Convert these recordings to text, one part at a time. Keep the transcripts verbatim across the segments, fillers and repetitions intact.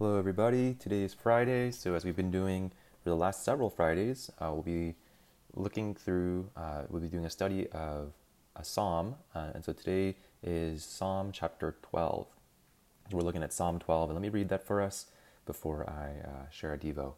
Hello, everybody. Today is Friday, so as we've been doing for the last several Fridays, uh, we'll be looking through, uh, we'll be doing a study of a psalm, uh, and so today is Psalm chapter twelve. We're looking at Psalm twelve, and let me read that for us before I uh, share a Devo.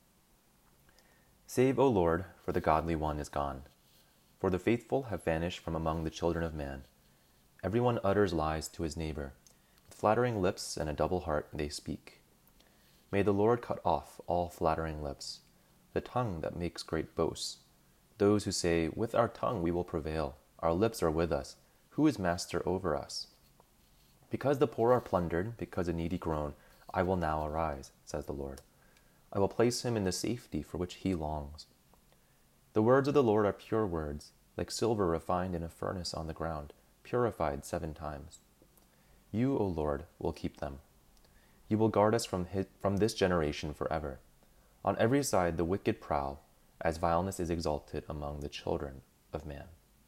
Save, O Lord, for the godly one is gone, for the faithful have vanished from among the children of man. Everyone utters lies to his neighbor. With flattering lips and a double heart they speak. May the Lord cut off all flattering lips, the tongue that makes great boasts. Those who say, with our tongue we will prevail, our lips are with us, who is master over us? Because the poor are plundered, because the needy groan, I will now arise, says the Lord. I will place him in the safety for which he longs. The words of the Lord are pure words, like silver refined in a furnace on the ground, purified seven times. You, O Lord, will keep them. You will guard us from his, from this generation forever. On every side the wicked prowl, as vileness is exalted among the children of man.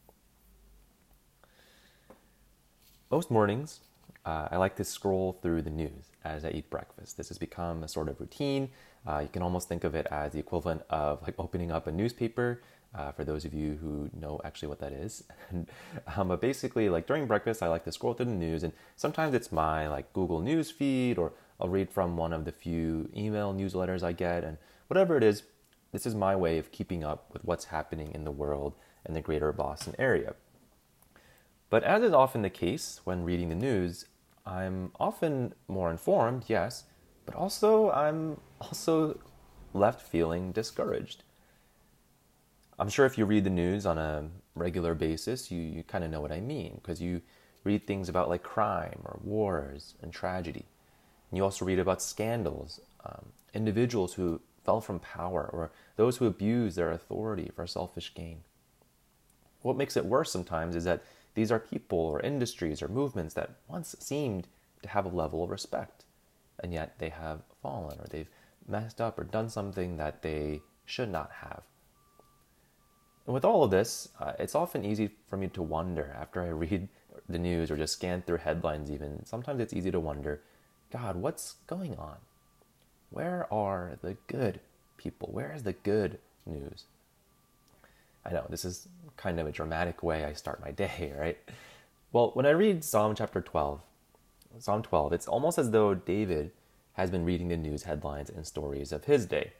Most mornings, uh, I like to scroll through the news as I eat breakfast. This has become a sort of routine. Uh, you can almost think of it as the equivalent of like opening up a newspaper, uh, for those of you who know actually what that is. um, but basically, like during breakfast, I like to scroll through the news, and sometimes it's my like Google News feed, or I'll read from one of the few email newsletters I get, and whatever it is, this is my way of keeping up with what's happening in the world and the greater Boston area. But as is often the case when reading the news, I'm often more informed, yes, but also I'm also left feeling discouraged. I'm sure if you read the news on a regular basis, you, you kind of know what I mean, because you read things about like crime or wars and tragedy. And you also read about scandals, um, individuals who fell from power, or those who abuse their authority for selfish gain. What makes it worse sometimes is that these are people or industries or movements that once seemed to have a level of respect, and yet they have fallen, or they've messed up or done something that they should not have. And with all of this, uh, it's often easy for me to wonder after I read the news or just scan through headlines even. Sometimes it's easy to wonder, God, what's going on? Where are the good people? Where is the good news? I know this is kind of a dramatic way I start my day, right? Well, when I read Psalm chapter twelve, Psalm twelve, it's almost as though David has been reading the news headlines and stories of his day.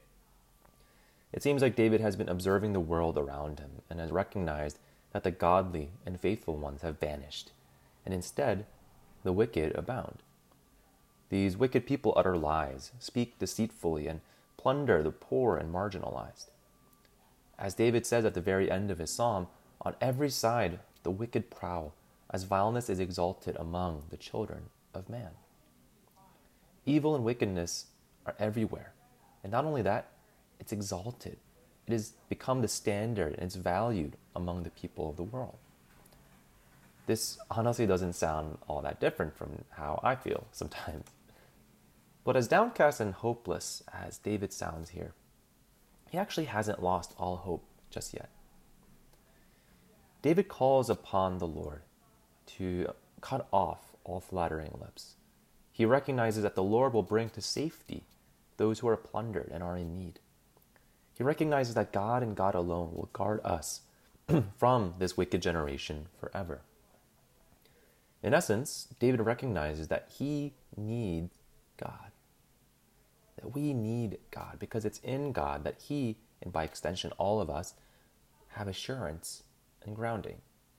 It seems like David has been observing the world around him and has recognized that the godly and faithful ones have vanished, and instead, the wicked abound. These wicked people utter lies, speak deceitfully, and plunder the poor and marginalized. As David says at the very end of his psalm, on every side the wicked prowl, as vileness is exalted among the children of man. Evil and wickedness are everywhere, and not only that, it's exalted. It has become the standard, and it's valued among the people of the world. This honestly doesn't sound all that different from how I feel sometimes. But as downcast and hopeless as David sounds here, he actually hasn't lost all hope just yet. David calls upon the Lord to cut off all flattering lips. He recognizes that the Lord will bring to safety those who are plundered and are in need. He recognizes that God and God alone will guard us from this wicked generation forever. In essence, David recognizes that he needs God. That we need God, because it's in God that he, and by extension all of us, have assurance and grounding.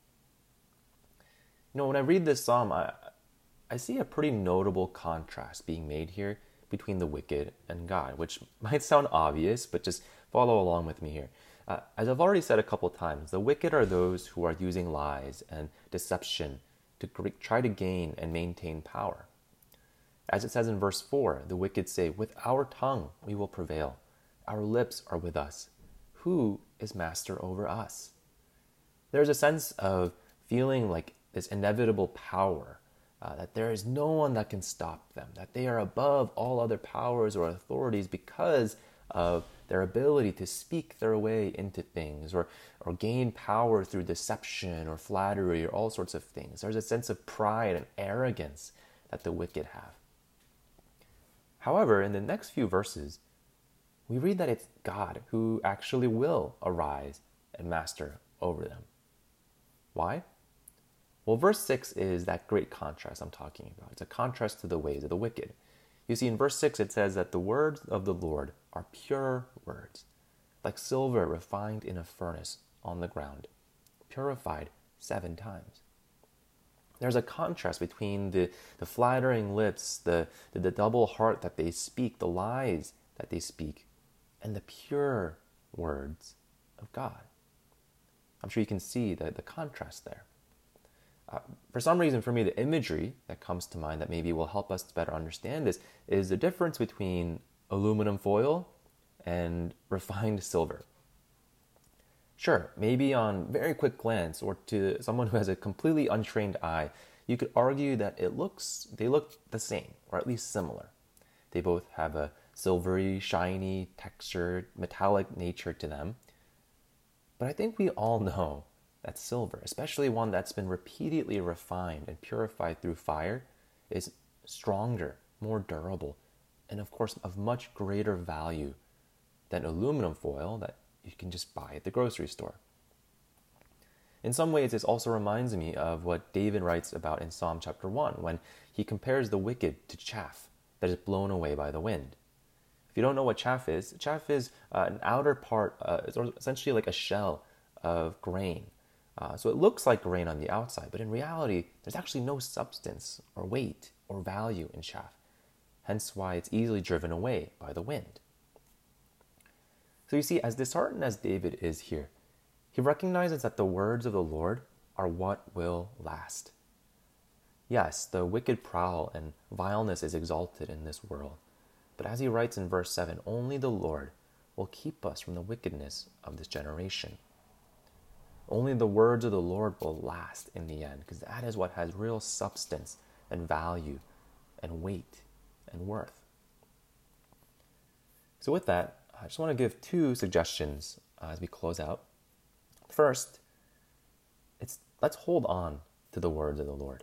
You know, when I read this psalm, I, I see a pretty notable contrast being made here between the wicked and God, which might sound obvious, but just follow along with me here. Uh, as I've already said a couple times, the wicked are those who are using lies and deception to try to gain and maintain power. As it says in verse four, the wicked say, with our tongue we will prevail. Our lips are with us. Who is master over us? There's a sense of feeling like this inevitable power, uh, that there is no one that can stop them, that they are above all other powers or authorities because of their ability to speak their way into things, or, or gain power through deception or flattery or all sorts of things. There's a sense of pride and arrogance that the wicked have. However, in the next few verses, we read that it's God who actually will arise and master over them. Why? Well, verse six is that great contrast I'm talking about. It's a contrast to the ways of the wicked. You see, in verse six, it says that the words of the Lord are pure words, like silver refined in a furnace on the ground, purified seven times. There's a contrast between the, the flattering lips, the, the, the double heart that they speak, the lies that they speak, and the pure words of God. I'm sure you can see the, the contrast there. Uh, for some reason, for me, the imagery that comes to mind that maybe will help us to better understand this is the difference between aluminum foil and refined silver. Sure, maybe on very quick glance or to someone who has a completely untrained eye, you could argue that it looks they look the same, or at least similar. They both have a silvery, shiny, textured, metallic nature to them. But I think we all know that silver, especially one that's been repeatedly refined and purified through fire, is stronger, more durable, and of course of much greater value than aluminum foil that you can just buy at the grocery store. In some ways, this also reminds me of what David writes about in Psalm chapter one, when he compares the wicked to chaff that is blown away by the wind. If you don't know what chaff is, chaff is uh, an outer part, uh, it's essentially like a shell of grain. Uh, so it looks like grain on the outside, but in reality, there's actually no substance or weight or value in chaff. Hence why it's easily driven away by the wind. So you see, as disheartened as David is here, he recognizes that the words of the Lord are what will last. Yes, the wicked prowl and vileness is exalted in this world, but as he writes in verse seven, only the Lord will keep us from the wickedness of this generation. Only the words of the Lord will last in the end, because that is what has real substance and value and weight and worth. So with that, I just want to give two suggestions uh, as we close out. First, it's let's hold on to the words of the Lord.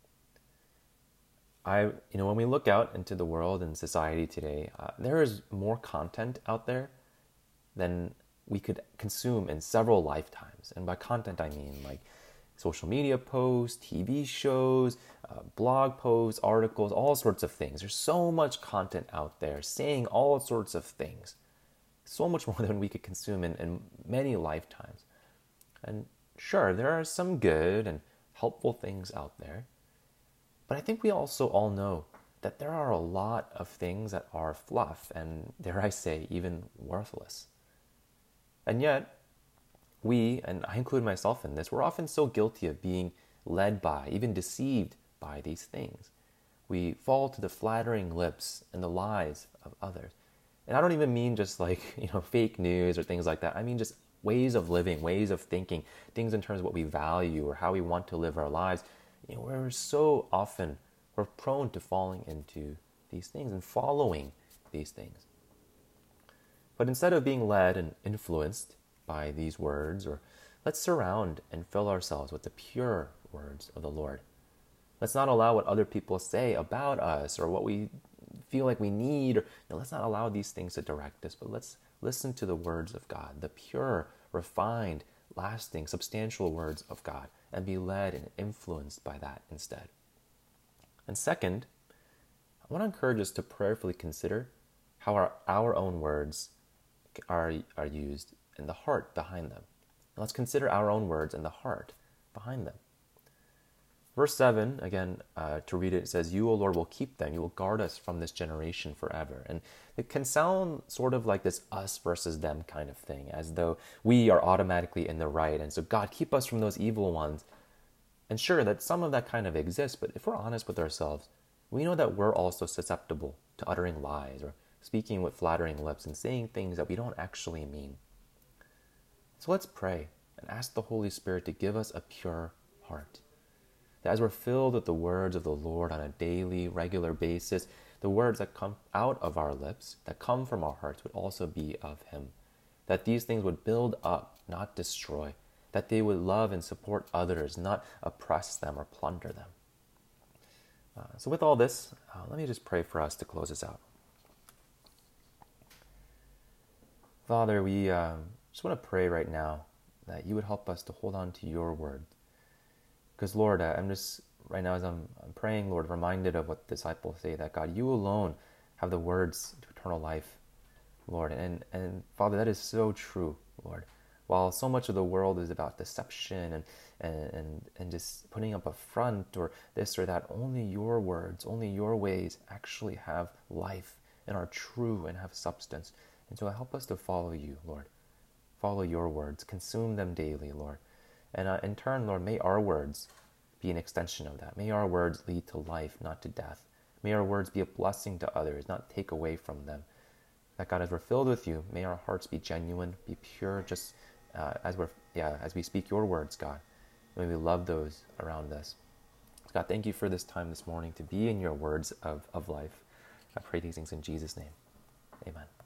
I, you know, when we look out into the world and society today, uh, there is more content out there than we could consume in several lifetimes. And by content, I mean like social media posts, T V shows, uh, blog posts, articles, all sorts of things. There's so much content out there saying all sorts of things. So much more than we could consume in, in many lifetimes. And sure, there are some good and helpful things out there. But I think we also all know that there are a lot of things that are fluff and, dare I say, even worthless. And yet, we, and I include myself in this, we're often so guilty of being led by, even deceived by these things. We fall to the flattering lips and the lies of others. And I don't even mean just like, you know, fake news or things like that. I mean just ways of living, ways of thinking, things in terms of what we value or how we want to live our lives. You know, we're so often, we're prone to falling into these things and following these things. But instead of being led and influenced by these words, or let's surround and fill ourselves with the pure words of the Lord. Let's not allow what other people say about us or what we feel like we need. Or, you know, let's not allow these things to direct us, but let's listen to the words of God, the pure, refined, lasting, substantial words of God, and be led and influenced by that instead. And second, I want to encourage us to prayerfully consider how our, our own words are, are used and the heart behind them. Now let's consider our own words and the heart behind them. Verse seven, again, uh, to read it, it says, "You, O Lord, will keep them. You will guard us from this generation forever." And it can sound sort of like this us versus them kind of thing, as though we are automatically in the right. And so, God, keep us from those evil ones. And sure, that some of that kind of exists, but if we're honest with ourselves, we know that we're also susceptible to uttering lies or speaking with flattering lips and saying things that we don't actually mean. So let's pray and ask the Holy Spirit to give us a pure heart. That as we're filled with the words of the Lord on a daily, regular basis, the words that come out of our lips, that come from our hearts, would also be of Him. That these things would build up, not destroy. That they would love and support others, not oppress them or plunder them. Uh, so with all this, uh, let me just pray for us to close this out. Father, we um, just want to pray right now that you would help us to hold on to your word. Because, Lord, I'm just, right now as I'm, I'm praying, Lord, reminded of what the disciples say, that God, you alone have the words to eternal life, Lord. And, and Father, that is so true, Lord. While so much of the world is about deception and, and, and, and just putting up a front or this or that, only your words, only your ways actually have life and are true and have substance. And so help us to follow you, Lord. Follow your words. Consume them daily, Lord. And uh, in turn, Lord, may our words be an extension of that. May our words lead to life, not to death. May our words be a blessing to others, not take away from them. That God, as we're filled with you, may our hearts be genuine, be pure, just uh, as we're yeah, as we speak your words, God. May we love those around us. God, thank you for this time this morning to be in your words of, of life. I pray these things in Jesus' name. Amen.